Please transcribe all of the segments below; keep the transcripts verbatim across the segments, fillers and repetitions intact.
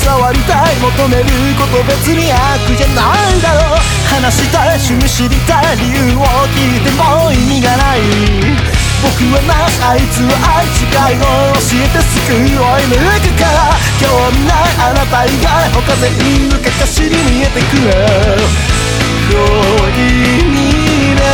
触りたい求めること別に悪じゃないだろう。話したい趣味知りたい理由を聞いても意味がない。僕はなあいつは愛違いを教えて救いを追い抜くから。興味ないあなた以外他全部かかしに見えてくる恋にだ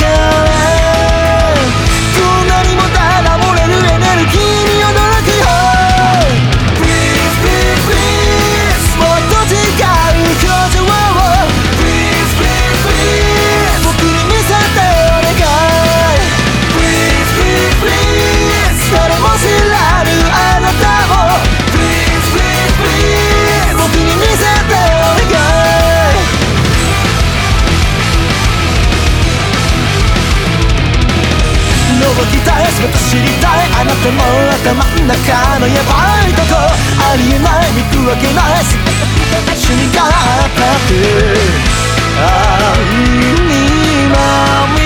からこんなにもただ漏れるエネルギーに驚くよ。 Please please please もっと違う表情を Please please please 僕に見せてお願い。 Please please please 誰も知らぬあなたを Please please please 僕に見せてお願い。覗きたい全て知りたいあなたの頭の中のヤバいとこ。ありえない見くわけない全て一緒にがあったって愛に守